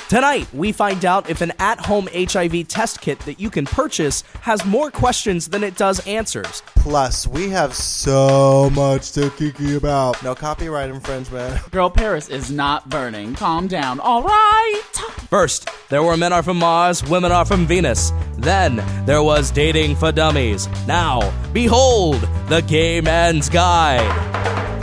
Tonight, we find out if an at-home HIV test kit that you can purchase has more questions than it does answers. Plus, we have so much to kiki about. No copyright infringement. Girl, Paris is not burning. Calm down. All right. First, there were Men Are From Mars, Women Are From Venus. Then, there was Dating for Dummies. Now, behold, the Gay Man's Guide.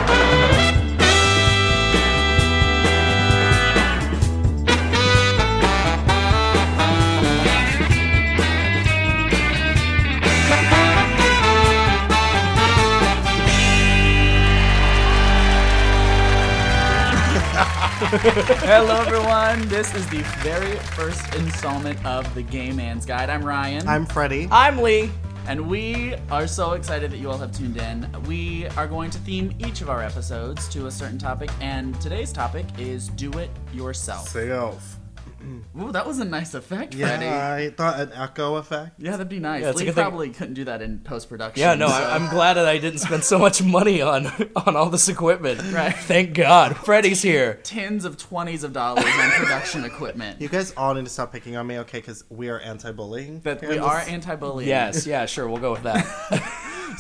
Hello, everyone. This is the very first installment of The Gay Man's Guide. I'm Ryan. I'm Freddie. I'm Lee. And we are so excited that you all have tuned in. We are going to theme each of our episodes to a certain topic, and today's topic is Do It Yourself. Self. Ooh, that was a nice effect, Yeah, Freddie. I thought an echo effect. Yeah, that'd be nice. Yeah, it's a Lee good thing- probably couldn't do that in post-production. Yeah, no, so- I'm glad that I didn't spend so much money on all this equipment. Right. Thank God. Freddie's here. tens of $20s of dollars on production equipment. You guys all need to stop picking on me, okay? Because we are anti-bullying. That here we in are this- anti-bullying. Yes, yeah, sure, we'll go with that.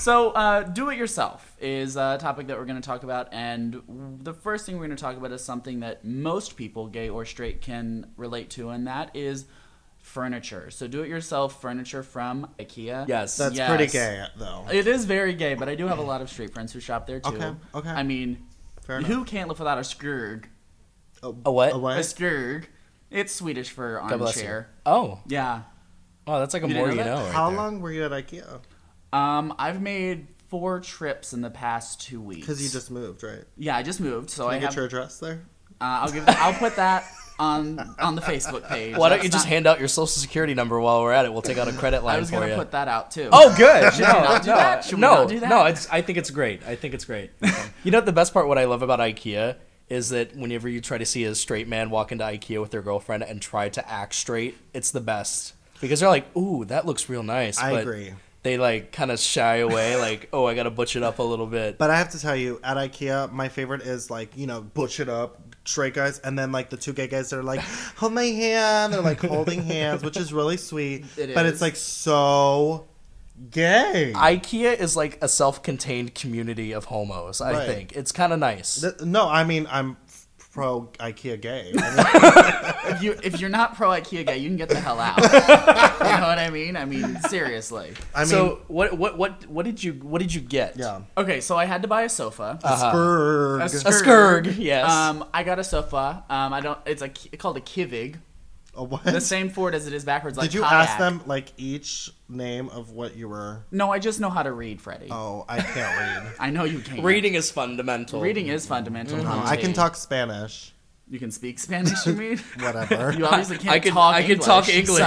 So, do it yourself is a topic that we're going to talk about, and the first thing we're going to talk about is something that most people, gay or straight, can relate to, and that is furniture. So, do it yourself furniture from IKEA. Yes. That's Yes. pretty gay, though. It is very gay, but I do have a lot of straight friends who shop there too. Okay. I mean, Fair enough. who can't live without a skrg? A what? A A what? skrg. It's Swedish for God bless you. armchair. Oh. Yeah. Oh, that's like a You more didn't you know know. that? Right How there. long were you at IKEA? I've made 4 trips in the past 2 weeks. Because you just moved, right? Yeah, I just moved, so Can I I get have. your address there? I'll put that on the Facebook page. Why don't you That's just not- hand out your social security number while we're at it? We'll take out a credit line I was for gonna you. put that out too. Oh, good. Should we not do that? Should we not do that? No, I think it's great. I think it's great. You know, the best part, what I love about IKEA is that whenever you try to see a straight man walk into IKEA with their girlfriend and try to act straight, it's the best. Because they're like, ooh, that looks real nice. I but agree. They like kind of shy away, like, oh, I gotta butch it up a little bit. But I have to tell you, at IKEA, my favorite is like, butch it up, straight guys, and then like the 2 gay guys that are like, hold my hand. They're like holding hands, which is really sweet. But is. it's like so gay. IKEA is like a self-contained community of homos, I Right. think. It's kind of nice. No, I mean, I'm pro IKEA gay. I mean, If you're not pro IKEA gay, you can get the hell out. You know what I mean? I mean, seriously. So what did you get? yeah. Okay, so I had to buy a sofa. Skrg. A A skrg, yes. I got a sofa. It's called a kivig. What? The same for it as it is backwards. Like Did you kayak. ask them like each name of what you were? No, I just know how to read, Freddie. Oh, I can't read. I know you can. Reading is fundamental. Reading is fundamental. I can talk Spanish. You can speak Spanish, you mean? Whatever. You obviously can't I can talk talk English.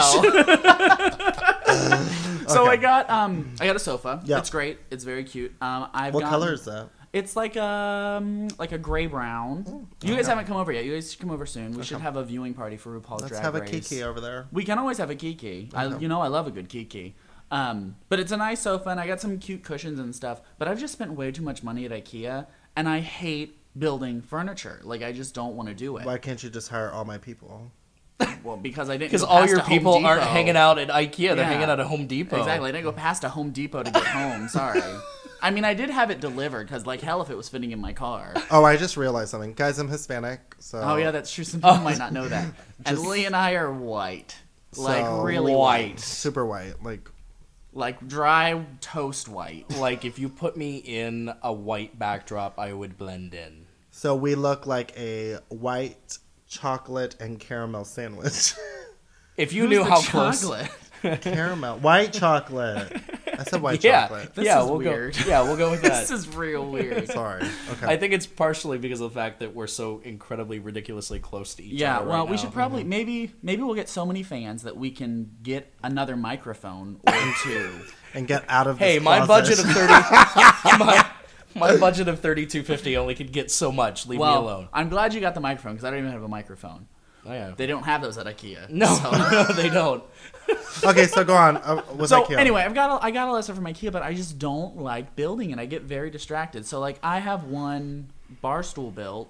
So I got a sofa. Yeah. It's great. It's very cute. What color is that? It's like a gray brown. You guys haven't come over yet. You guys should come over soon. We should have a viewing party for RuPaul's Let's Drag have a Race. kiki over there. We can always have a kiki. I love a good kiki. But it's a nice sofa, and I got some cute cushions and stuff. But I've just spent way too much money at IKEA, and I hate building furniture. Like, I just don't want to do it. Why can't you just hire all my people? Well, because I didn't. Because go all past your a Home people aren't Depot. hanging out at IKEA; they're Yeah. hanging out at Home Depot. Exactly. I didn't go past a Home Depot to get home. Sorry. I mean, I did have it delivered because, like hell, if it was fitting in my car. Oh, I just realized something. Guys, I'm Hispanic, so... Oh yeah, that's true. Some people might not know that. And Lee and I are white, like So really white. Super white. like dry toast white. Like if you put me in a white backdrop, I would blend in. So we look like a white chocolate and caramel sandwich. If you Who's knew the how close. chocolate? Caramel. White chocolate. I said white Yeah, chocolate. This yeah, is we'll weird. go. Yeah, we'll go with that. This is real weird. Sorry. Okay. I think it's partially because of the fact that we're so incredibly ridiculously close to each Yeah, other. well, right we now. should probably maybe we'll get so many fans that we can get another microphone or 2. and get out of this Hey, my closet. budget of 30. my budget of $32.50 only could get so much. Leave me alone. I'm glad you got the microphone because I don't even have a microphone. Oh, yeah. They don't have those at IKEA. No, So, no, they don't. Okay, so go on. With so IKEA. anyway, I got a list from IKEA, but I just don't like building, and I get very distracted. So like, I have one bar stool built,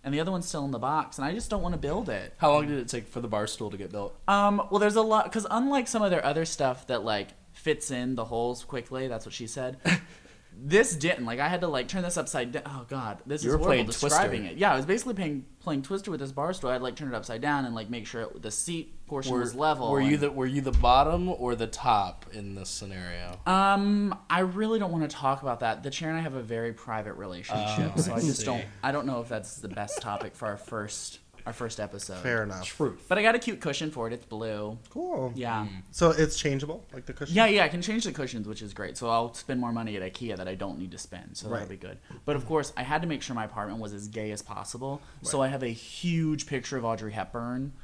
and the other one's still in the box, and I just don't want to build it. How long did it take for the bar stool to get built? Well, there's a lot, because unlike some of their other stuff that like fits in the holes quickly, that's what she said. This didn't. Like, I had to like turn this upside down. Oh god, this You is were horrible playing describing Twister. it. Yeah, I was basically playing Twister with this bar stool. I had to like turn it upside down and like make sure the seat portion was level. Were you and- the bottom or the top in this scenario? I really don't want to talk about that. The chair and I have a very private relationship, so I just see. don't. I don't know if that's the best topic for our first episode. Fair enough. Truth. But I got a cute cushion for it. It's blue. Cool. Yeah. So it's changeable, like the cushion? Yeah, I can change the cushions, which is great. So I'll spend more money at IKEA that I don't need to spend. So that'll Right. be good. But of course, I had to make sure my apartment was as gay as possible. So I have a huge picture of Audrey Hepburn.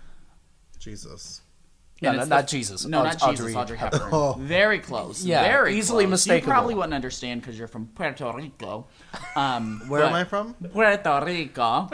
Jesus. No, And not, it's not Jesus. No, not Audrey Jesus. Audrey Hepburn. Oh. Very close. Yeah, very easily close. mistakable. You probably wouldn't understand because you're from Puerto Rico. Where am I from? Puerto Rico.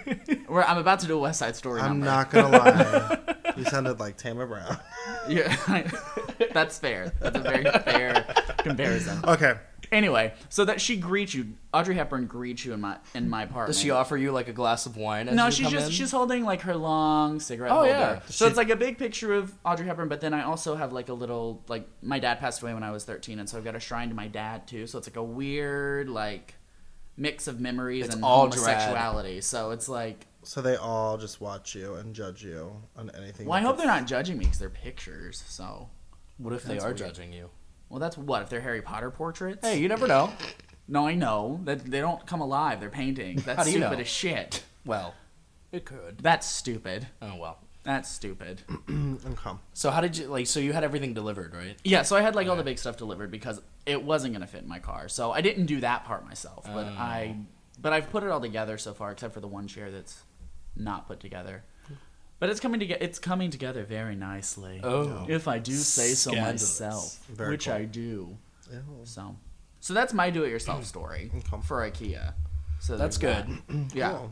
I'm about to do a West Side Story I'm number. not going to lie. You sounded like Tamara Brown. Yeah, that's fair. That's a very fair comparison. Okay. Anyway, so that she greets you, Audrey Hepburn greets you in my apartment. Does she offer you like a glass of wine? As No, you come in? she's holding like her long cigarette Oh, holder. yeah. So it's like a big picture of Audrey Hepburn, but then I also have like a little like my dad passed away when I was 13, and so I've got a shrine to my dad too. So it's like a weird like mix of memories It's and all homosexuality. So it's like, So they all just watch you and judge you on anything. well, I you hope put- they're not judging me because they're pictures. So, What if they That's are weird. judging you? well, that's what if they're Harry Potter portraits? Hey, you never know. No, I know that they don't come alive. They're paintings. That's How do you stupid know? as shit. Well, it could. That's stupid. Oh well. That's stupid. Okay. So how did you like? So you had everything delivered, right? Yeah, so I had like all the big stuff delivered because it wasn't gonna fit in my car. So I didn't do that part myself, but I've put it all together so far, except for the one chair that's not put together. But it's coming together. It's coming together very nicely. Oh. if I do say so Scandalous. myself, Very which cool. I do. Ew. So that's my do-it-yourself story Okay. for IKEA. So That's there's good. that. Yeah. Cool.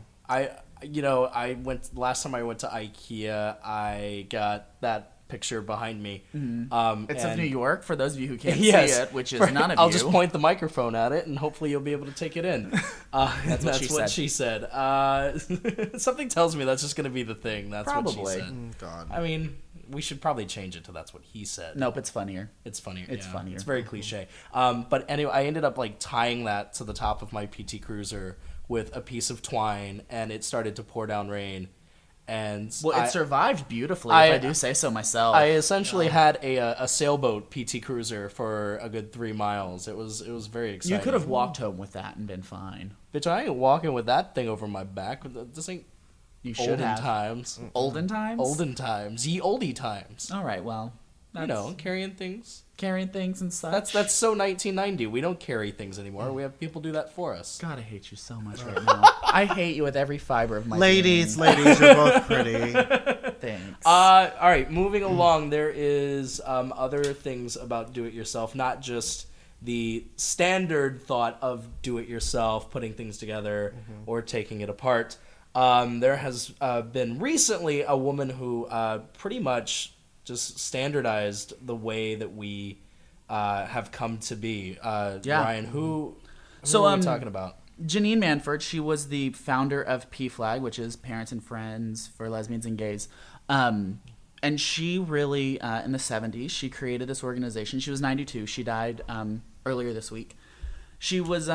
I went last time I went to IKEA. I got that picture behind me. It's of and- New York for those of you who can't Yes, see it, which is right. none of I'll you. just point the microphone at it, and hopefully you'll be able to take it in. That's what she said. Something tells me that's just going to be the thing. That's what Probably. she said. God. I mean, we should probably change it to that's what he said. Nope, it's funnier. It's funnier. It's funnier. It's very cliche. But anyway, I ended up like tying that to the top of my PT Cruiser with a piece of twine, and it started to pour down rain. And Well, I, it survived beautifully, I- if I do say so myself. I essentially had a sailboat PT Cruiser for a good 3 miles. It was very exciting. you could have walked home with that and been fine. Bitch, I ain't walking with that thing over my back. This ain't You should olden have. times. Olden times? Olden times. Ye oldie times. All right, well. You know, carrying things. Carrying things and such. That's so 1990. We don't carry things anymore. We have people do that for us. God, I hate you so much right now. I hate you with every fiber of my Ladies, being. you're both pretty. Thanks. All right, moving along. There is other things about do-it-yourself, not just the standard thought of do-it-yourself, putting things together or taking it apart. There has been recently a woman who pretty much just standardized the way that we have come to be. Ryan, who So, are we talking about? Janine Manford, she was the founder of PFLAG, which is Parents and Friends for Lesbians and Gays. And she really, in the 70s, she created this organization. She was 92. She died earlier this week. She was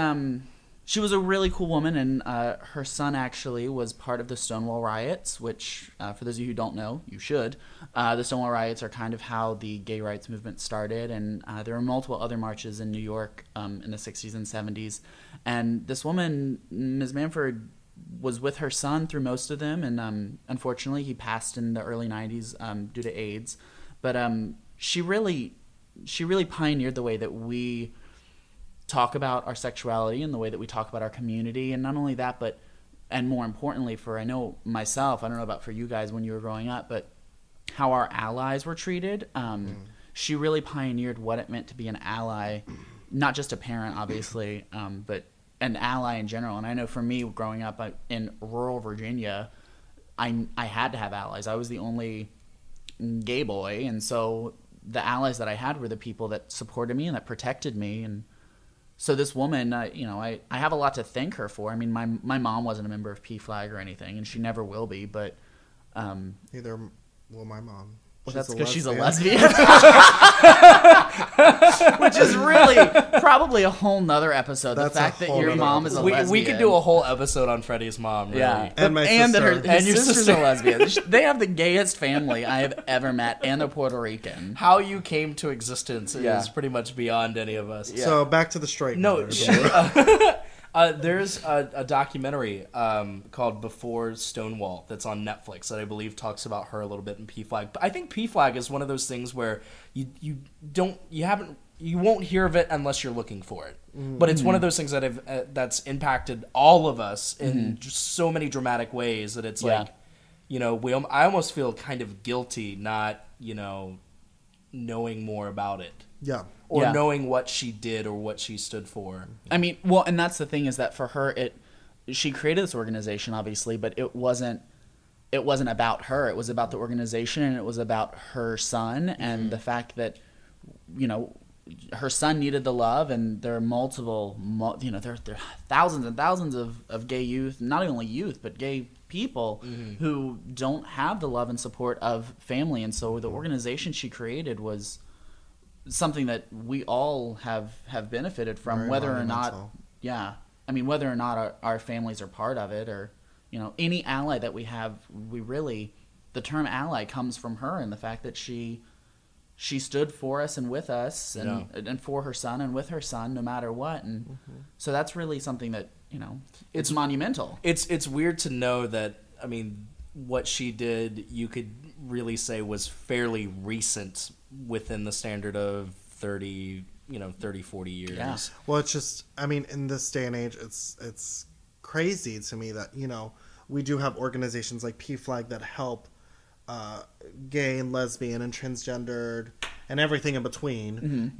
a really cool woman, and her son actually was part of the Stonewall Riots, which, for those of you who don't know, you should. The Stonewall Riots are kind of how the gay rights movement started, and there were multiple other marches in New York in the 60s and 70s. And this woman, Ms. Manford, was with her son through most of them, and unfortunately he passed in the early 90s due to AIDS. But she really pioneered the way that we talk about our sexuality and the way that we talk about our community. And not only that, but, and more importantly for, I know myself, I don't know about for you guys when you were growing up, but how our allies were treated. She really pioneered what it meant to be an ally, not just a parent, obviously, but an ally in general. And I know for me, growing up in rural Virginia, I had to have allies. I was the only gay boy, and so the allies that I had were the people that supported me and that protected me. And So this woman, I have a lot to thank her for. I mean, my mom wasn't a member of PFLAG or anything, and she never will be. But Neither will my mom. well, that's because she's a lesbian. Which is really probably a whole nother episode. That's the fact a that whole your nother mom is a episode. lesbian. We could do a whole episode on Freddie's mom. Really. Yeah, And my that sister. his And your sister's sister. a lesbian. They have the gayest family I have ever met, and they're Puerto Rican. How you came to existence Yeah. is pretty much beyond any of us. So back to the straight. No, matter. there's a documentary called Before Stonewall that's on Netflix that I believe talks about her a little bit in PFLAG. But I think PFLAG is one of those things where you won't hear of it unless you're looking for it. But it's one of those things that that's impacted all of us in just so many dramatic ways that it's like, I almost feel kind of guilty not, knowing more about it. Yeah. Or Yeah. knowing what she did or what she stood for. I mean, well, and that's the thing is that for her, she created this organization, obviously, but it wasn't about her. It was about the organization, and it was about her son, and the fact that, her son needed the love, and there are there are thousands and thousands of gay youth, not only youth, but gay people who don't have the love and support of family, and so the organization she created was something that we all have benefited from, Very whether or not, monumental. whether or not our families are part of it, or any ally that we have, the term ally comes from her, and the fact that she stood for us and with us, and for her son and with her son, no matter what, and so that's really something that it's monumental. It's weird to know that, I mean, what she did, you could really say was fairly recent within the standard of 30, 40 years. Yeah. Well, it's just, I mean, in this day and age, it's crazy to me that, we do have organizations like PFLAG that help gay and lesbian and transgendered and everything in between,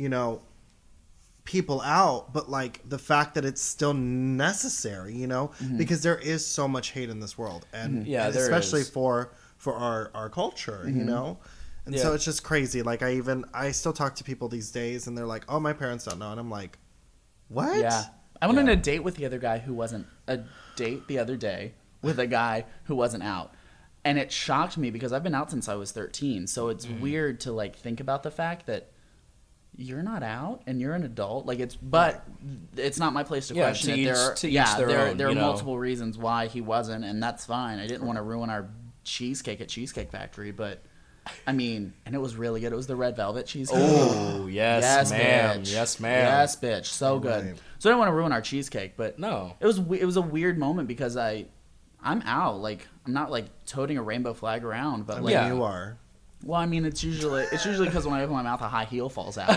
people out, but like the fact that it's still necessary, because there is so much hate in this world, and, Yeah, and there especially is. for our culture, and so it's just crazy. Like I still talk to people these days, and they're like, "Oh, my parents don't know," and I'm like, "What?" Yeah. I went on a date with the other guy who wasn't the other day with a guy who wasn't out. And it shocked me because I've been out since I was 13. So it's weird to like think about the fact that you're not out and you're an adult. Like but it's not my place to question it. There are multiple reasons why he wasn't, and that's fine. I didn't want to ruin our cheesecake at Cheesecake Factory, but I mean, and it was really good. It was the red velvet cheesecake. Oh, yes, ma'am. Bitch. Yes, ma'am. Yes, bitch. So good. Right. So I didn't want to ruin our cheesecake, but No. it was a weird moment because I'm out. Like I'm not like toting a rainbow flag around, but I like, mean, you are. well, I mean, it's usually because when I open my mouth, a high heel falls out.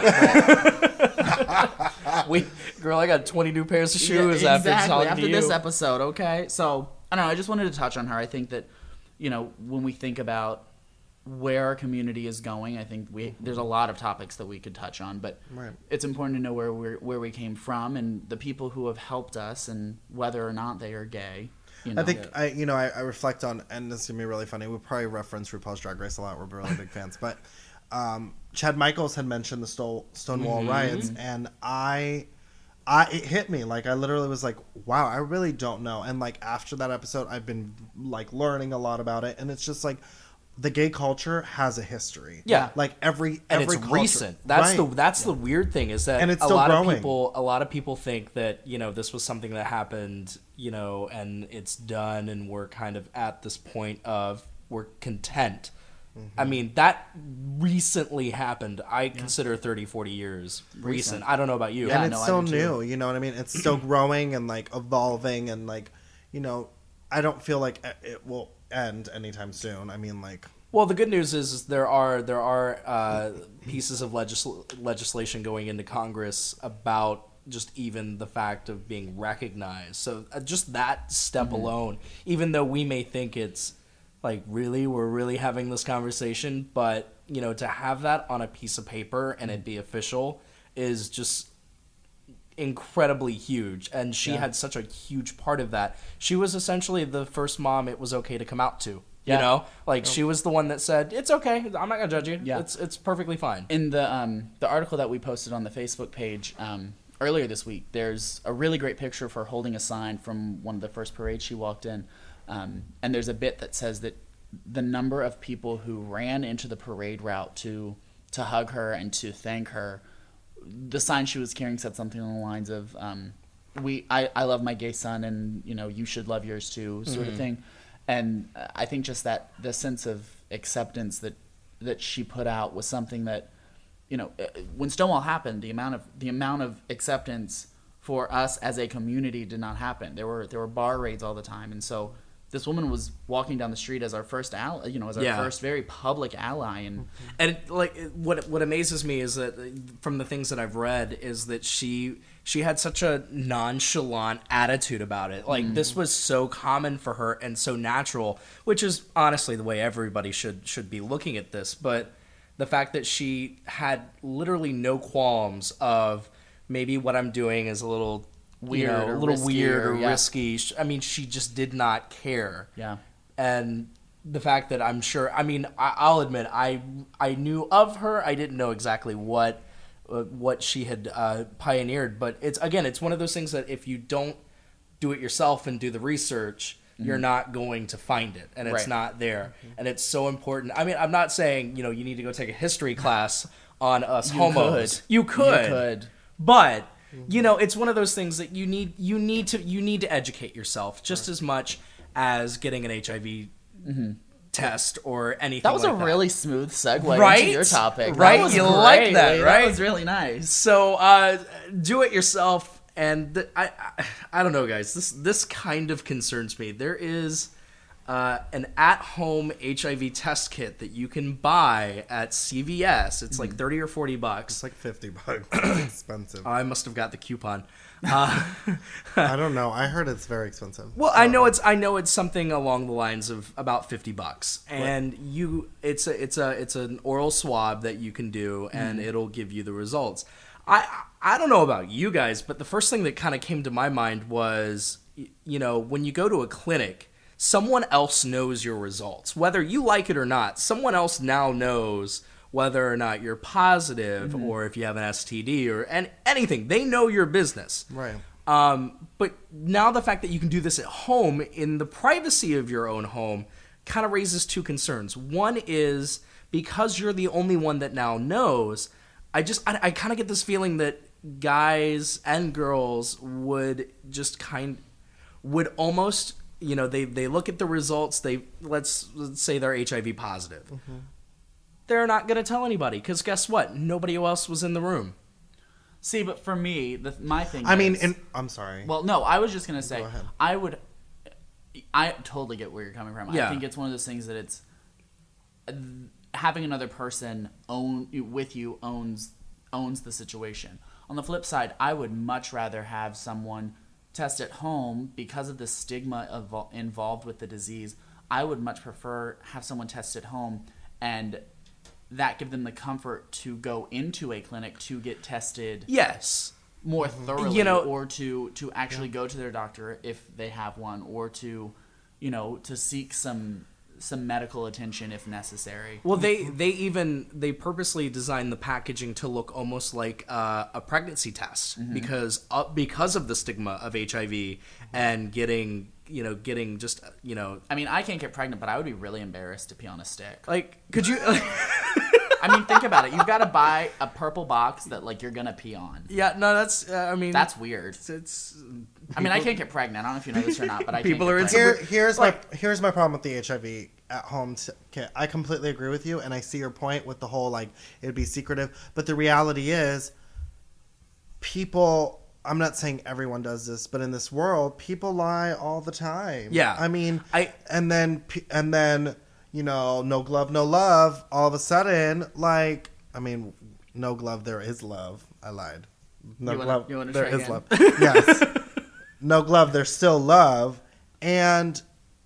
Girl, I got 20 new pairs of Yeah, shoes after talking after to you. this episode. Okay, so I don't know. I just wanted to touch on her. I think that when we think about where our community is going, I think there's a lot of topics that we could touch on, but Right. it's important to know where we came from and the people who have helped us, and whether or not they are gay. I think I reflect on, and this is gonna be really funny. We probably reference RuPaul's Drag Race a lot. We're really big fans, but Chad Michaels had mentioned the Stonewall riots, and it hit me. Like I literally was like, wow, I really don't know. And like after that episode, I've been like learning a lot about it, and it's just like the gay culture has a history. Yeah. like every and it's culture. recent. That's Right. the weird thing is that And it's a still lot growing. a lot of people think that this was something that happened, and it's done, and we're kind of at this point of we're content. I mean, that recently happened. I consider 30, 40 years recent. I don't know about you. Yeah. And it's no, I still do too. new, you know what I mean? It's still growing and like evolving, and like, I don't feel like it will end anytime soon. I mean, like, Well, the good news is there are pieces of legislation going into Congress about just even the fact of being recognized. So just that step alone, even though we may think it's like, really, we're really having this conversation, but to have that on a piece of paper and it be official is just incredibly huge. And she had such a huge part of that. She was essentially the first mom it was okay to come out to. She was the one that said, it's okay, I'm not gonna judge you. Yeah. It's perfectly fine. In the article that we posted on the Facebook page earlier this week, there's a really great picture of her holding a sign from one of the first parades she walked in. And there's a bit that says that the number of people who ran into the parade route to hug her and to thank her, the sign she was carrying said something along the lines of, I love my gay son, and you should love yours too, sort of thing. And I think just that the sense of acceptance that she put out was something that, when Stonewall happened, the amount of acceptance for us as a community did not happen. There were bar raids all the time, and so this woman was walking down the street as our first ally, as our first very public ally, and like what amazes me is that from the things that I've read is that she had such a nonchalant attitude about it. Like this was so common for her and so natural, which is honestly the way everybody should be looking at this. But the fact that she had literally no qualms of maybe what I'm doing is a little weird, risky. I mean, she just did not care. Yeah. And the fact that I'll admit, I knew of her. I didn't know exactly what she had pioneered, but it's one of those things that if you don't do it yourself and do the research, you're not going to find it, and it's not there. And it's so important. I mean, I'm not saying you need to go take a history class on us homos. You could, but it's one of those things that you need to educate yourself just as much as getting an HIV test or anything. That was like a really smooth segue right? into your topic. Right? That was you great. like that, right? That was really nice. So do it yourself. And I don't know, guys. This kind of concerns me. There is an at-home HIV test kit that you can buy at CVS. It's like $30 or $40. It's like $50. It's expensive. I must have got the coupon. I don't know. I heard it's very expensive. Well, so. I know it's something along the lines of about $50, and it's an oral swab that you can do, and it'll give you the results. I don't know about you guys, but the first thing that kind of came to my mind was, when you go to a clinic, someone else knows your results. Whether you like it or not, someone else now knows whether or not you're positive or if you have an STD or anything. They know your business. Right. But now the fact that you can do this at home in the privacy of your own home kind of raises two concerns. One is because you're the only one that now knows, I kind of get this feeling that guys and girls would almost, they look at the results, let's say they're HIV positive. They're not going to tell anybody because guess what? Nobody else was in the room. See, but for me, my thing I'm sorry. Well, no, I was just going to say, Go ahead. I totally get where you're coming from. Yeah. I think it's one of those things that it's having another person with you owns the situation. On the flip side, I would much rather have someone test at home because of the stigma involved with the disease. I would much prefer have someone test at home and that give them the comfort to go into a clinic to get tested. Yes. More thoroughly, or to actually go to their doctor if they have one, or to seek some medical attention if necessary. Well, they purposely designed the packaging to look almost like a pregnancy test because of the stigma of HIV and getting just. I mean, I can't get pregnant, but I would be really embarrassed to pee on a stick. Like, could you? I mean, think about it. You've got to buy a purple box that you're gonna pee on. Yeah, no, that's. That's weird. It's I mean, I can't get pregnant. I don't know if you know this or not, but People can't are get pregnant. Here's my problem with the HIV at home kit. I completely agree with you, and I see your point with the whole it'd be secretive. But the reality is, people. I'm not saying everyone does this, but in this world, people lie all the time. Yeah, I mean, and then. No glove, no love. All of a sudden, no glove, there is love. I lied. No glove, there is love. Yes. No glove, there's still love. And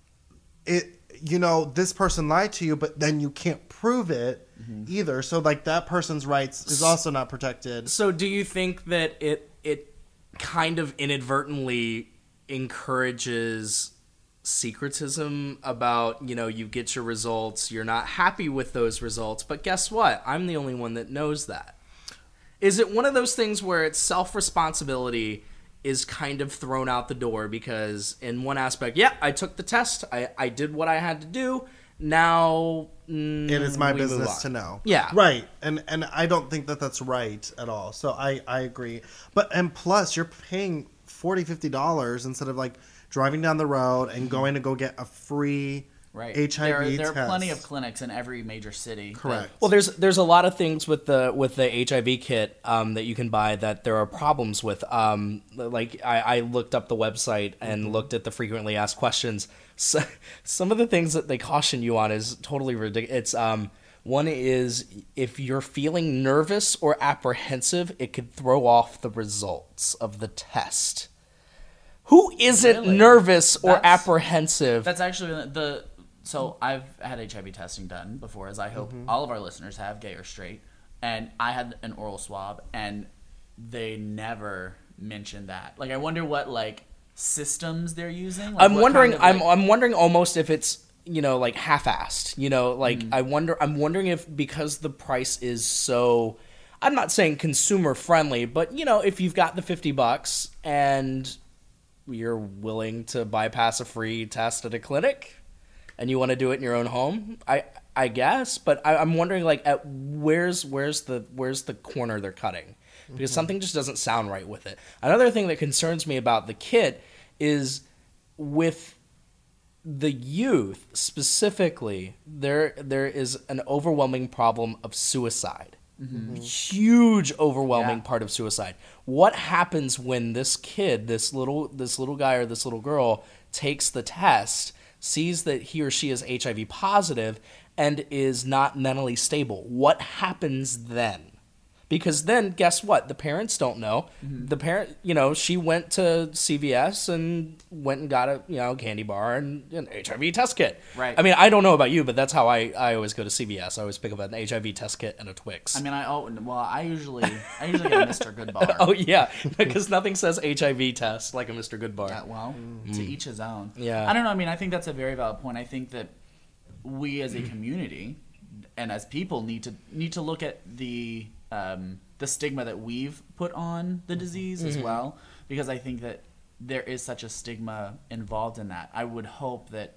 this person lied to you, but then you can't prove it either. So that person's rights is also not protected. So do you think that it kind of inadvertently encourages secretism about, you get your results, you're not happy with those results, but guess what? I'm the only one that knows that. Is it one of those things where it's self-responsibility is kind of thrown out the door because in one aspect, yeah, I took the test, I did what I had to do, now it is my business to know. Yeah. Right. And I don't think that that's right at all. So I agree. And plus, you're paying $40, $50 instead of like driving down the road and going to go get a free HIV test. There are plenty of clinics in every major city. Correct. Well, there's a lot of things with the HIV kit that you can buy that there are problems with. Like I looked up the website and looked at the frequently asked questions. So, some of the things that they caution you on is totally ridiculous. It's one is if you're feeling nervous or apprehensive, it could throw off the results of the test. Who isn't nervous or apprehensive? That's actually So I've had HIV testing done before, as I hope all of our listeners have, gay or straight. And I had an oral swab, and they never mentioned that. Like, I wonder what like systems they're using. Like, I'm wondering. I'm wondering almost if it's like half-assed. Like I'm wondering if because the price is so. I'm not saying consumer friendly, but if you've got the $50 and you're willing to bypass a free test at a clinic and you want to do it in your own home, I guess. But I'm wondering, like, at where's the corner they're cutting? Because something just doesn't sound right with it. Another thing that concerns me about the kit is with the youth specifically, there is an overwhelming problem of suicide. Huge, overwhelming part of suicide. What happens when this kid, this little guy or this little girl, takes the test, sees that he or she is HIV positive, and is not mentally stable? What happens then? Because then, guess what? The parents don't know. The parent, she went to CVS and went and got a, candy bar and an HIV test kit. Right. I mean, I don't know about you, but that's how I always go to CVS. I always pick up an HIV test kit and a Twix. I mean, I usually get a Mr. Goodbar. Oh, yeah, because nothing says HIV test like a Mr. Goodbar. Yeah, to each his own. Yeah. I don't know. I mean, I think that's a very valid point. I think that we as a community and as people need to look at the stigma that we've put on the disease as well, because I think that there is such a stigma involved in that. I would hope that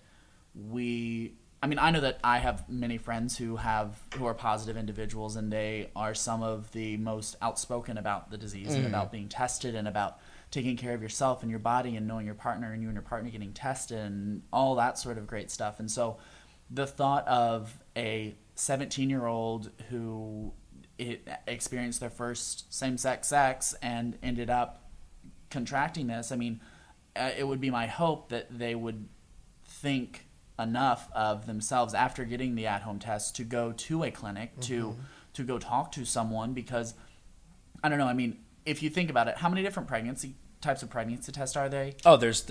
I know that I have many friends who are positive individuals, and they are some of the most outspoken about the disease and about being tested and about taking care of yourself and your body and knowing your partner and you and your partner getting tested and all that sort of great stuff. And so the thought of a 17-year-old who experienced their first same-sex sex and ended up contracting this, I mean, it would be my hope that they would think enough of themselves after getting the at-home test to go to a clinic, to go talk to someone, because, I don't know, I mean, if you think about it, how many different types of pregnancy tests are there? Oh, there's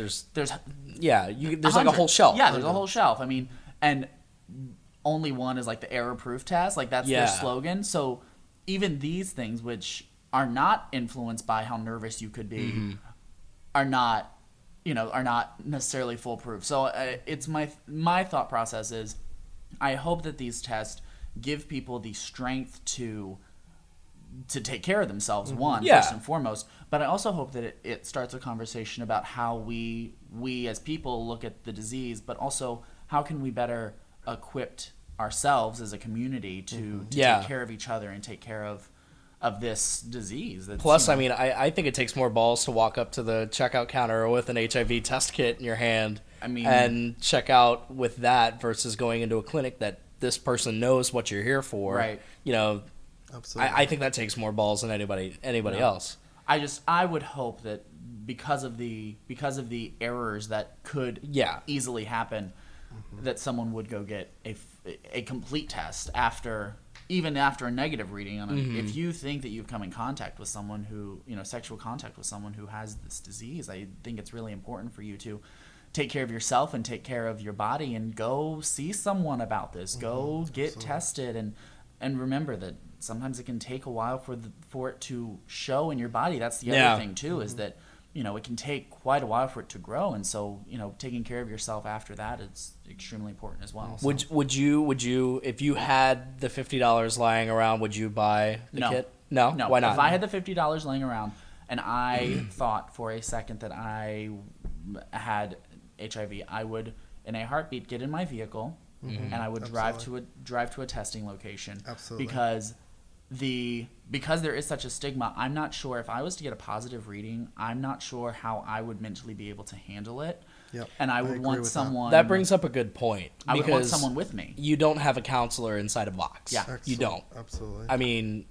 like a whole shelf. Yeah, there's a whole shelf. I mean, and only one is like the error-proof test. Like, that's their slogan. So even these things, which are not influenced by how nervous you could be, are not necessarily foolproof. So it's my thought process is, I hope that these tests give people the strength to take care of themselves, first and foremost. But I also hope that it starts a conversation about how we as people look at the disease, but also how can we better equip ourselves as a community to take care of each other and take care of this disease. Plus, I mean, I think it takes more balls to walk up to the checkout counter with an HIV test kit in your hand, and check out with that versus going into a clinic that this person knows what you're here for. Right. Absolutely. I think that takes more balls than anybody else. I would hope that because of the errors that could easily happen, that someone would go get a complete test even after a negative reading on it. If you think that you've come in contact with someone who, sexual contact with someone who has this disease, I think it's really important for you to take care of yourself and take care of your body and go see someone about this. Go get tested and remember that sometimes it can take a while for it to show in your body. That's the other thing too, is that it can take quite a while for it to grow, and so taking care of yourself after that is extremely important as well. So. Would you if you had the $50 lying around, would you buy the kit? No? No. Why not? If I had the $50 laying around and I thought for a second that I had HIV, I would, in a heartbeat, get in my vehicle and I would drive to a testing location. Absolutely. Because there is such a stigma, I'm not sure if I was to get a positive reading, I'm not sure how I would mentally be able to handle it. Yep. And I agree would want with someone That brings up a good point. I would want because someone with me. You don't have a counselor inside a box. Yeah. You don't. Absolutely. I mean,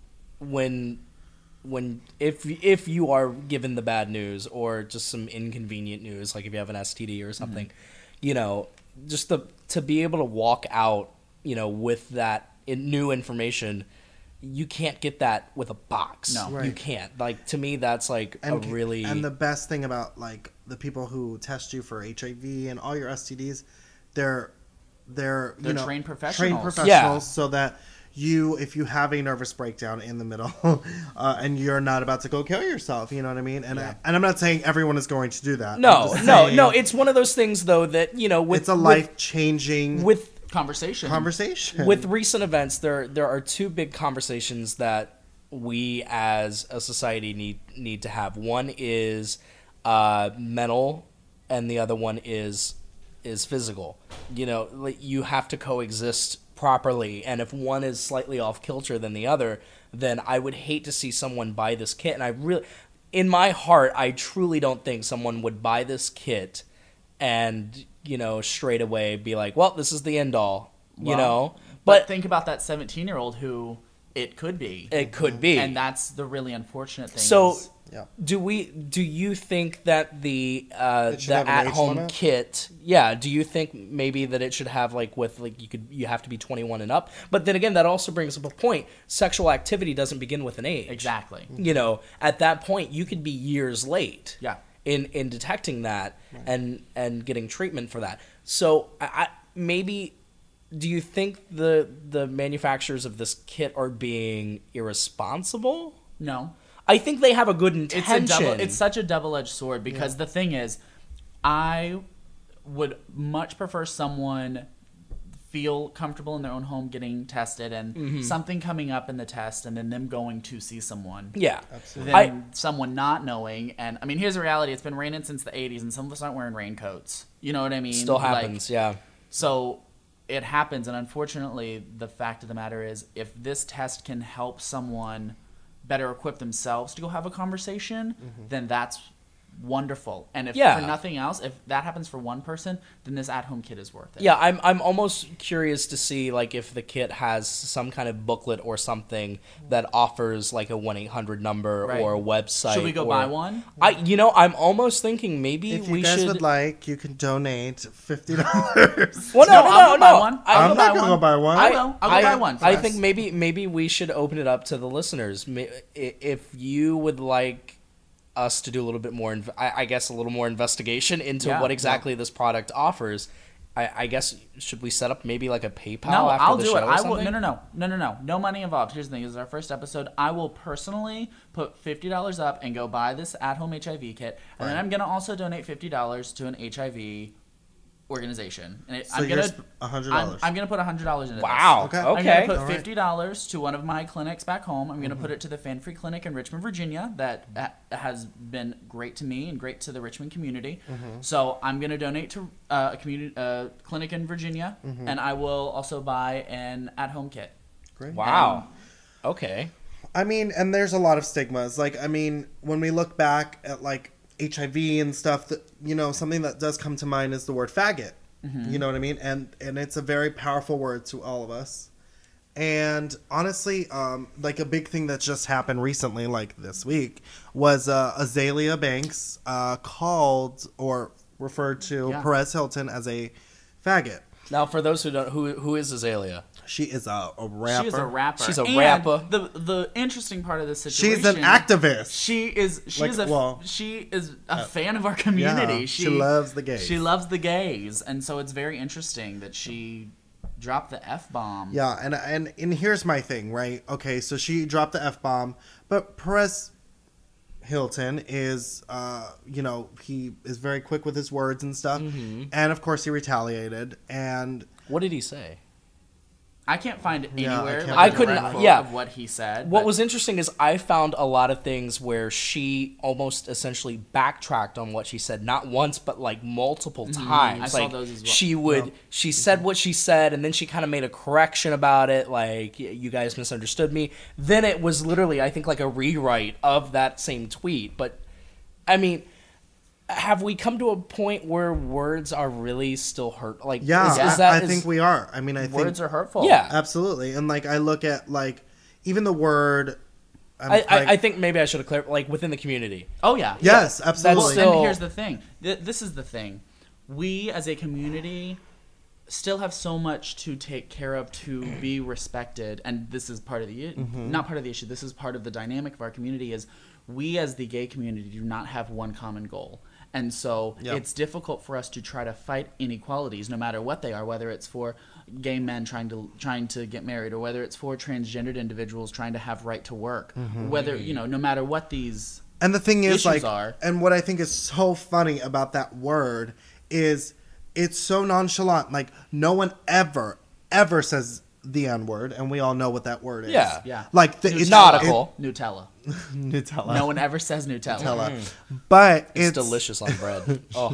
if you are given the bad news or just some inconvenient news, like if you have an STD or something, you know, just to be able to walk out, you know, with that new information, you can't get that with a box. No. Right. You can't. Like, to me, that's like a really... And the best thing about, like, the people who test you for HIV and all your STDs, they're trained professionals. Yeah. So that if you have a nervous breakdown in the middle and you're not about to go kill yourself, you know what I mean? And I'm not saying everyone is going to do that. No. It's one of those things, though, that, you know, it's a life-changing conversation. With recent events, there are two big conversations that we as a society need to have. One is mental, and the other one is physical. You know, like, you have to coexist properly, and if one is slightly off kilter than the other, then I would hate to see someone buy this kit. And I really, in my heart, I truly don't think someone would buy this kit and, you know, straight away be like, well, this is the end all, you know? But think about that 17-year-old who it could be. It could be. And that's the really unfortunate thing. So, Yeah. do you think that the have an age at-home limit? kit, do you think maybe that it should have, like, you have to be 21 and up? But then again, that also brings up a point. Sexual activity doesn't begin with an age. Exactly. You know, at that point, you could be years late. Yeah. In detecting that and getting treatment for that. So I maybe, do you think the manufacturers of this kit are being irresponsible? No. I think they have a good intention. It's such a double-edged sword because the thing is, I would much prefer someone feel comfortable in their own home getting tested and something coming up in the test and then them going to see someone. Yeah. Absolutely. Than someone not knowing. And I mean, here's the reality. It's been raining since the 80s and some of us aren't wearing raincoats. You know what I mean? Still happens, yeah. So it happens. And unfortunately, the fact of the matter is, if this test can help someone better equip themselves to go have a conversation, then that's wonderful. And if for nothing else, if that happens for one person, then this at-home kit is worth it. Yeah, I'm almost curious to see, like, if the kit has some kind of booklet or something that offers, like, a 1-800 number or a website. Should we go buy one? I'm almost thinking maybe If we you guys should. would like, you can donate $50. Well, I'll go buy one. I'm not going to buy one. I'll go buy one. I think maybe we should open it up to the listeners. If you would like us to do a little bit more, I guess a little more investigation into what exactly this product offers, I guess, should we set up maybe like a PayPal? No, after I'll the do show it. or I will. something? No money involved. Here's the thing: this is our first episode. I will personally put $50 up and go buy this at-home HIV kit, and then I'm gonna also donate $50 to an HIV organization. And So yours $100. I'm gonna put $100 into this. Wow. Okay. I'm Okay. gonna put $50 to one of my clinics back home. I'm gonna put it to the Fan-Free Clinic in Richmond, Virginia, that has been great to me and great to the Richmond community. So I'm gonna donate to a community clinic in Virginia, and I will also buy an at-home kit. Great. Wow. Okay. I mean, and there's a lot of stigmas. Like, I mean, when we look back at, like, HIV and stuff, that, you know, something that does come to mind is the word faggot. You know what I mean? And it's a very powerful word to all of us. And honestly, like, a big thing that just happened recently, like this week, was Azalea Banks called or referred to Perez Hilton as a faggot. Now, for those who don't, who is Azalea? She is a rapper. She is a rapper. She's a And rapper. The interesting part of this situation. She's an activist. She is a fan of our community. Yeah, she loves the gays. She loves the gays, and so it's very interesting that she dropped the F-bomb. Yeah, and here's my thing, right? Okay, so she dropped the F-bomb, but Perez Hilton is, you know, he is very quick with his words and stuff, and of course he retaliated, and What did he say? I can't find Yeah, anywhere I like, I a couldn't- direct quote yeah. of what he said. What but- was interesting is I found a lot of things where she almost essentially backtracked on what she said, not once but like multiple times. I saw like those as well. she said what she said, and then she kind of made a correction about it, like you guys misunderstood me. Then it was literally, I think, like a rewrite of that same tweet. But I mean, have we come to a point where words are really still hurt? Like, Yeah, I think we are. I mean, I think words are hurtful. Yeah. absolutely. And like I look at like even the word. I think maybe I should have clarified, like within the community. Oh yeah. Yes, Well, absolutely. still- and here's the thing. This is the thing. We as a community still have so much to take care of to be respected, and this is part of the not part of the issue. This is part of the dynamic of our community. Is we as the gay community do not have one common goal. And so Yep. it's difficult for us to try to fight inequalities, no matter what they are, whether it's for gay men trying to get married, or whether it's for transgendered individuals trying to have right to work, whether no matter what these. And the thing is, issues like, are. and what I think is so funny about that word is it's so nonchalant. Like, no one ever says the N word, and we all know what that word is. Yeah. Yeah. Like, Nutella. nautical. Nutella. Nutella. No one ever says Nutella. Nutella. But It's delicious on bread. Oh,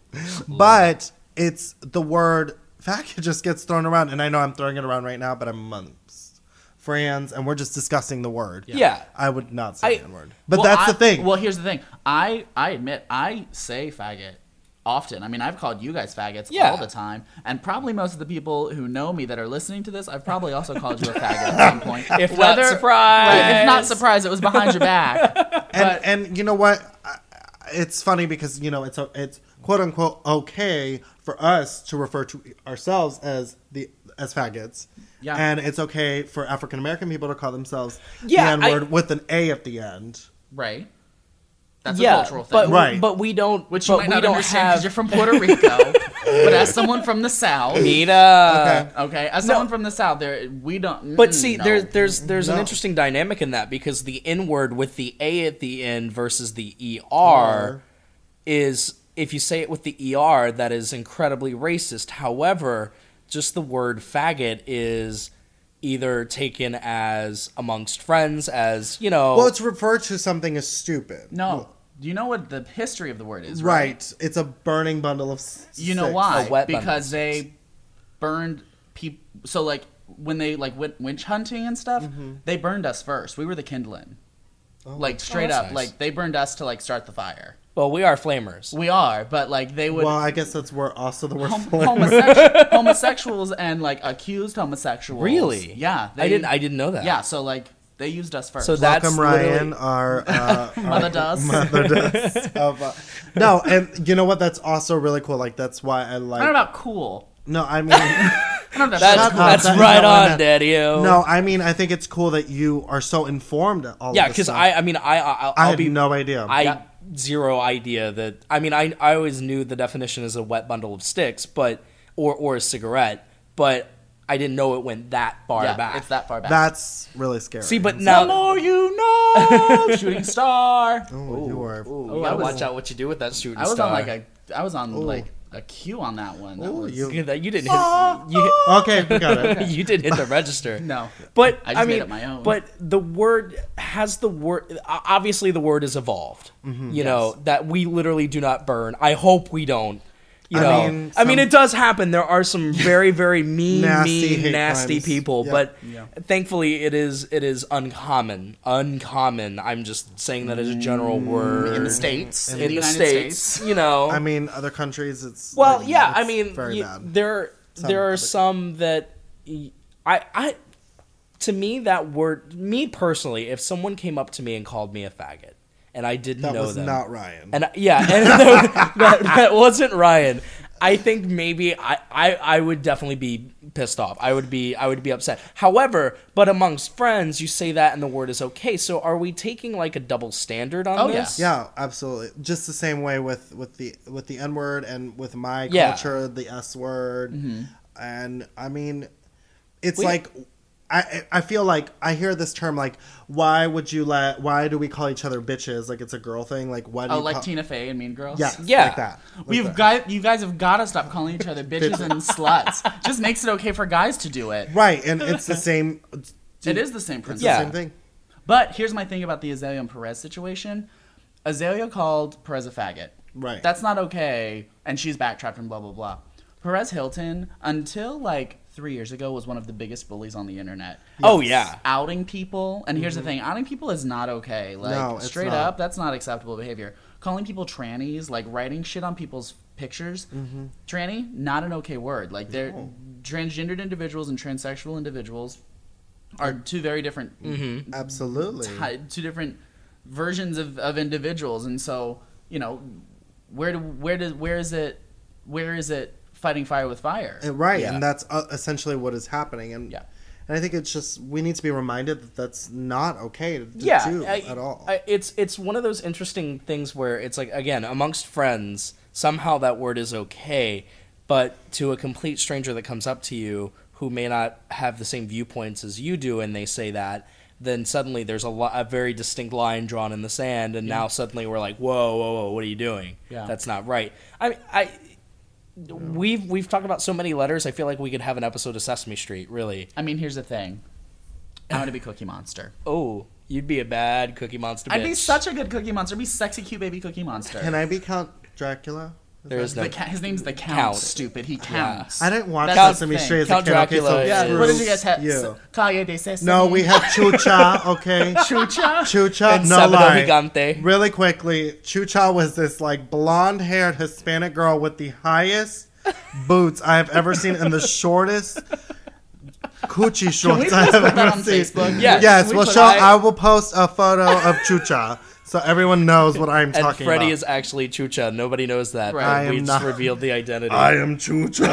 But it's the word faggot just gets thrown around, and I know I'm throwing it around right now, but I'm amongst friends, and we're just discussing the word. yeah. I would not say the N word, but Well, that's the thing. Well, here's the thing. I admit I say faggot often. I mean, I've called you guys faggots Yeah. all the time, and probably most of the people who know me that are listening to this, I've probably also called you a faggot at some point. If not surprised. Right, if not surprised, it was behind your back. But And you know what? It's funny because it's quote unquote okay for us to refer to ourselves as faggots. Yeah. And it's okay for African American people to call themselves Yeah, the N-word with an A at the end. right, that's yeah, a cultural thing. Right. But we don't. Which you but might we not don't understand have. because you're from Puerto Rico. But as someone from the South, Nita. okay, as someone from the South, we don't. But see, no. there's an No. interesting dynamic in that, because the N word with the A at the end versus the ER is, if you say it with the ER, that is incredibly racist. However, just the word faggot is either taken as amongst friends, as Well, it's referred to something as stupid. No. Do you know what the history of the word is? Right. It's a burning bundle of You know sticks. why? A wet bundle Because of they burned people. So like when they went witch hunting and stuff, they burned us first. We were the kindling. Like straight that's up, nice. like they burned us to like start the fire. well, we are flamers. We are, but like they would. Well, I guess that's where also the word homosexuals and like accused homosexuals. Really? Yeah, I didn't know that. Yeah, so like they used us first. So that's Welcome, Ryan, literally- our Mother does. mother does of, no, and you know what? That's also really cool. Like that's why I like. I don't know about cool. No, I mean, I don't know if That's, Shut cool. up. that's That- right no, I on, meant- Daddy-o. no, I mean, I think it's cool that you are so informed. All Yeah, of this because stuff. I'll I had be no idea. I zero idea that. I mean, I always knew the definition is a wet bundle of sticks, but or a cigarette, but I didn't know it went that far Yeah, back. it's that far back. That's really scary. See, but The now more you know, shooting star. oh, you are. Ooh, Oh, you I gotta was- watch out what you do with that shooting I was star. on like a cue on that one. That Ooh, was, you- You didn't hit. Okay, we got it. You didn't hit the register. No. But I just mean, made up my own. But the word has the word. Obviously, the word is evolved. You know that we literally do not burn. I hope we don't. You I know, mean, I mean, some- it does happen. There are some very, very mean, Nasty hate nasty crimes. people, Yeah. but Yeah. thankfully, it is uncommon. Uncommon. I'm just saying that as a general word. in the States, In the the United States, you know. I mean, other countries, it's Well, like, yeah, I it's mean, very bad. there are but- some that I to me that word, me personally, if someone came up to me and called me a faggot and I didn't That know was them, not Ryan. and that wasn't Ryan. I think maybe I would definitely be pissed off. I would be upset. However, but amongst friends, you say that and the word is okay. So are we taking like a double standard on Oh, yeah. this? Yeah, absolutely. Just the same way with the N word and with my Yeah. culture, the S word, and I mean, it's We- like I feel like I hear this term like, why do we call each other bitches? Like it's a girl thing. Like why do you call... Tina Fey and Mean Girls? Yeah, Yeah. like that. You guys have got to stop calling each other bitches and sluts. Just makes it okay for guys to do it. Right, and it's the same. It is the same It's principle. the same thing. But here's my thing about the Azalea and Perez situation. Azalea called Perez a faggot. Right. That's not okay, and she's backtracked and blah, blah, blah. Perez Hilton, until like 3 years ago, was one of the biggest bullies on the internet. Oh, yeah. Outing people, and here's the thing, outing people is not okay. Like, No, it's straight not. up, that's not acceptable behavior. Calling people trannies, like writing shit on people's pictures, tranny, not an okay word. Like, they're transgendered individuals and transsexual individuals are two very different Absolutely. two different versions of individuals, and so where is it fighting fire with fire? Right, Yeah. and that's essentially what is happening. And and I think it's just we need to be reminded that that's not okay to do at all. It's one of those interesting things where it's like, again, amongst friends, somehow that word is okay, but to a complete stranger that comes up to you who may not have the same viewpoints as you do, and they say that, then suddenly there's a very distinct line drawn in the sand, and now suddenly we're like, whoa, what are you doing? Yeah. That's not right. We've talked about so many letters. I feel like we could have an episode of Sesame Street. Really. I mean, here's the thing. I'm gonna be Cookie Monster. Oh, you'd be a bad Cookie Monster. I'd be bitch. such a good Cookie Monster. I'd be sexy, cute baby Cookie Monster. Can I be Count Dracula? There is no. His name's the Count. Count. Stupid. He counts. I didn't watch That's Sesame the thing. Street as Count a kid. Okay, Dracula so is- Yeah. screw What did you guys have? you. Calle de Sesame. No, we have Chucha, okay? Chucha. Chucha, And no Sábado lie. Gigante. Really quickly, Chucha was this like blonde-haired Hispanic girl with the highest boots I have ever seen and the shortest coochie shorts please I have put that ever on seen. Facebook? Yes. Yes, Can we well, put- I will post a photo of Chucha so everyone knows what I'm And talking Freddy about. is actually Chucha. Nobody knows that. Right. I We am just not- revealed the identity. I am Chucha.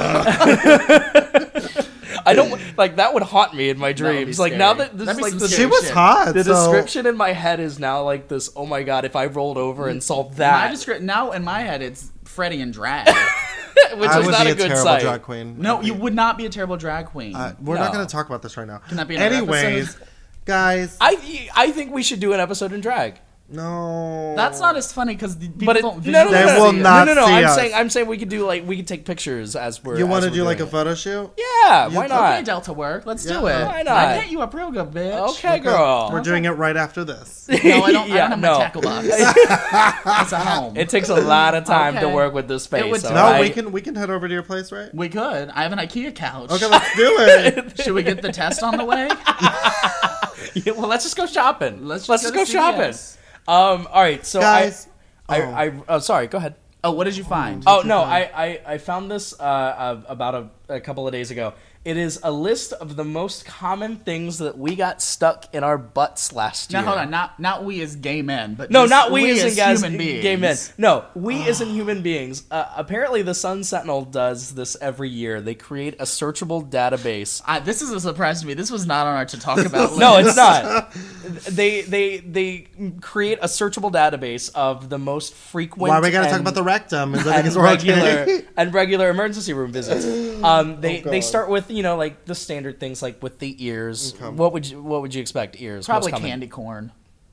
I don't like that would haunt me in my That would be dreams. Like now scary. that this That'd is be like some the She was shit. hot. the so description in my head is now like this. Oh my god! If I rolled over and solved that, Now in my head it's Freddy and drag. which I is would not be a a good terrible sight. drag queen. No, you would not be a terrible drag queen. We're not No. going to talk about this right now. Can that be another Anyways, episode? guys, I think we should do an episode in drag. no. That's not as funny because people But don't. no, They visually will see it. not No. see I'm us. saying we could do we could take pictures as we're. You want to as we're do like a doing it. photo shoot? Yeah, why You- not? Okay, Delta work. Let's do Yeah, it. why not? I hit you up real good, bitch. Okay, girl. We're doing it right after this. No, I don't. I don't Yeah, have no. my tackle box. It's a home. It takes a lot of time to Okay. work with this space. It would all take- No, right? we can head over to your place, right? We could. I have an IKEA couch. Okay, let's do it. Should we get the test on the way? Yeah, well, let's just go shopping. Let's just go go to shopping. CVS. All right. So Guys, oh, sorry. Go ahead. Oh, what did you find? Oh no, I found this about a couple of days ago. It is a list of the most common things that we got stuck in our butts last Now year. hold on, not we as gay men, but No, just not we as guys, human beings. gay men. No, we as in human beings. Apparently, the Sun Sentinel does this every year. They create a searchable database. This is a surprise to me. This was not on our to talk about list. No, it's not. They create a searchable database of the most frequent. why we got to talk and- about the rectum? Is that and because we're okay? regular emergency room visits. They God. start with like the standard things like with the ears. Okay. What would you expect? Ears Probably most common. candy corn.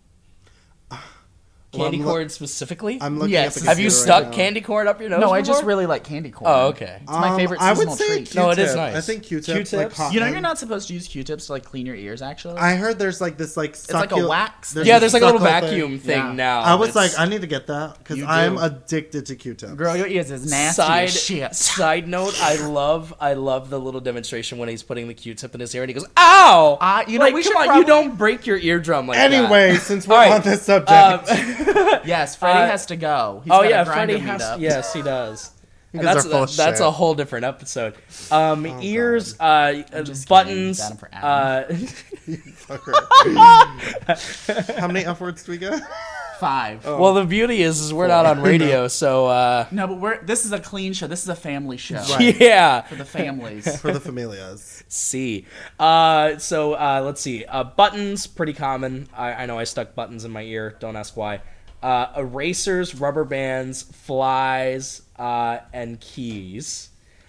Candy Well, I'm corn specifically. I'm looking Yes. at the Have you computer stuck right now. candy corn up your nose? No, I just before? really like candy corn. Oh, okay. It's my favorite I would seasonal say treat. Q-tip. No, it is nice. I think Q-tip. Q-tips? Like cotton. You know you're not supposed to use Q-tips to like clean your ears. Actually, I heard there's like this like it's like a wax. Yeah, there's like a little suckle thing. vacuum thing Yeah. now. I was It's- like, I need to get that because You I'm do. addicted to Q-tips. Girl, your ears is nasty Side, as shit. side note, I love the little demonstration when he's putting the Q-tip in his ear and he goes, "Ow!" You know, like, we come should on, probably- you don't break your eardrum like Anyway, since we're All right. on this subject, that. Yes, Freddie Uh, has to go. He's Oh got a yeah, Grindr Freddie has. meetup. Yes, he does. You And guys that's are full of that's shit. a whole different episode. Ears, just buttons. kidding. Got him for Fucker. How many F words do we get? 5. well, the beauty is we're not on radio, so No, but this is a clean show. This is a family show Right. yeah. for the families. For the familias. See, so let's see. Buttons, pretty common. I know I stuck buttons in my ear. Don't ask why. Erasers, rubber bands, flies, and keys.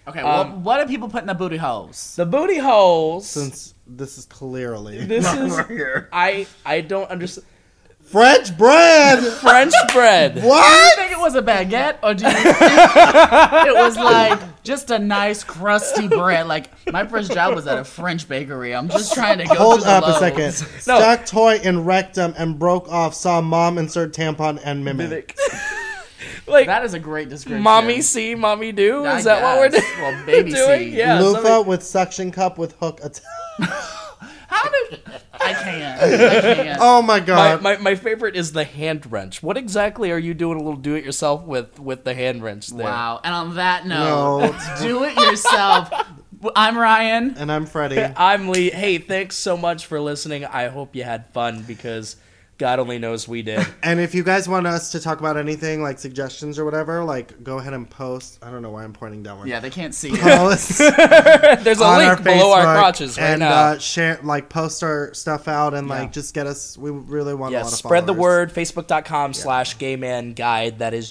Okay, well, what do people put in the booty holes? The booty holes. Since this is clearly This not is right here. I don't understand. French bread. French bread. Do you What? think it was a baguette, or do you think it was like just a nice crusty bread? Like my first job was at a French bakery. I'm just trying to go Hold through the up a loaves. second. No. Stuck toy in rectum and broke off. Saw mom insert tampon and mimic. Like That is a great description. mommy see, mommy do. I Is that what we're guess. doing? Well, baby doing? see. Yeah. Loofah something- with suction cup with hook attached. How did I can't. Oh my god. My favorite is the hand wrench. What exactly are you doing a little do it yourself with the hand wrench there? Wow. And on that note, No. do it yourself. I'm Ryan. And I'm Freddie. I'm Lee. Hey, thanks so much for listening. I hope you had fun because God only knows we did. And if you guys want us to talk about anything, like suggestions or whatever, like go ahead and post. I don't know why I'm pointing downward. Yeah, they can't see it. Post There's a on link our below our Facebook crotches right and, now. share, like, post our stuff out and Yeah. like just get us. We really want a Yes, lot of spread the followers. word. Facebook.com/gaymanguide. That is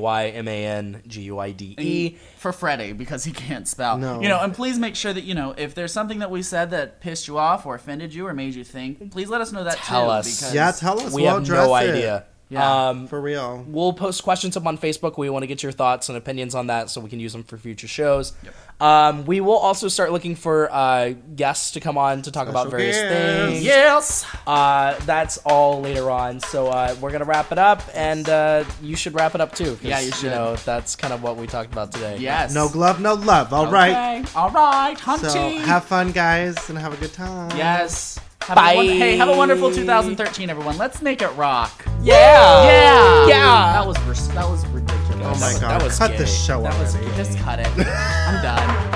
GAYMANGUIDE. For Freddie, because he can't spell. No. And please make sure that, if there's something that we said that pissed you off or offended you or made you think, please let us know that Tell too. us. Because Yeah, tell us. We we'll have address no it. idea. Yeah. For real. We'll post questions up on Facebook. We want to get your thoughts and opinions on that so we can use them for future shows. Yep. We will also start looking for guests to come on to talk about Special various guests. things. Yes. That's all later on. So we're going to wrap it up, and you should wrap it up too. 'Cause, Yeah, you should. That's kind of what we talked about today. Yes. No glove, no love. All right. Okay. All right. So Hunty. have fun, guys, and have a good time. Yes. Bye. Have a wonderful 2013, everyone. Let's make it rock. Yeah. Yeah. Yeah. That was ridiculous. Oh my That god. was Cut gay. the show That was already. Just cut it. I'm done.